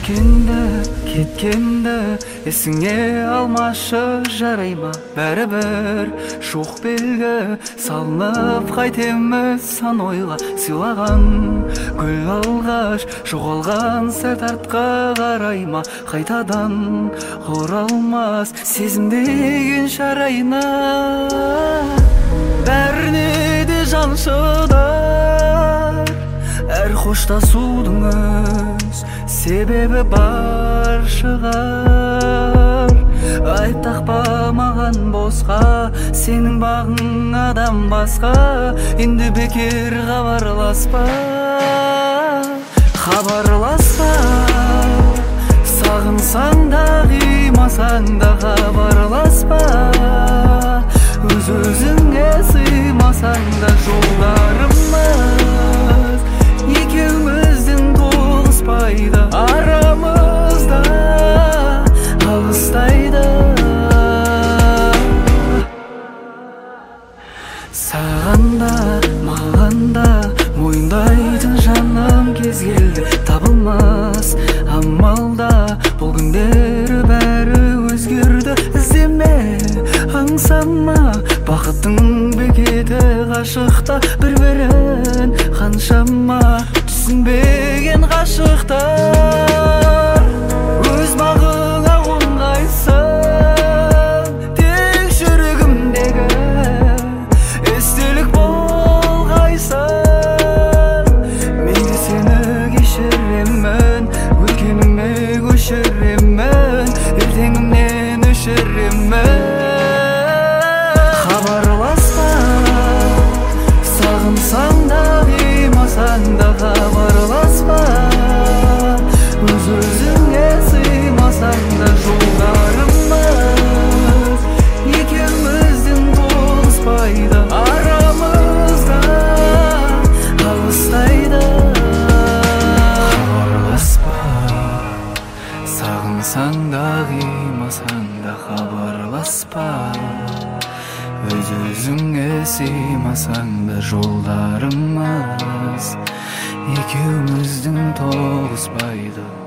кеткенде есіңе алмашы жарайма, бәрібір шоқ белгі салынып қайтеміз сан ойға. Сыйлаған гүл алғаш жоғалған сәт артқа қарайма, қайтадан оралмас сезім деген шарайна. Бәріне де жан шыдар, әр қоштасудың өз себебі бар шығар. Айып тақпа маған босқа, сенің бағың адам басқа. Енді бекер хабарласпа, сағынсаң да қимасаң да хабарласпа. Өз-өзіңе сыймасаң да жолдарымыз екеуміздің тоғыспайды, арамызда алыстайды. Саған да маған да мойындайтын жаным кез келді. Табылмас амалда бұл күндері бәрі өзгерді. Іздеме, аңсама, бақыттың бекеті ғашықта. Бір-бірін қаншама түсінбеген ғашықтар. Өз бағыңа қонғайсың, тек жүрегімдегі естелік болғайсың. Мен де сені кешіремін, өткеніңе көшіремін, ертеңімнен өшіремін. Сағынсаң да қимасаң да хабарласпа. Өз-өзіңе сыймасаң да жолдарымыз екеуміздің тоғыспайды, арамызда алыстайды. Хабарласпа, сағынсаң да қимасаң да хабарласпа. Өз-өзіңе сыймасаң да жолдарымыз екеуміздің тоғыспайды.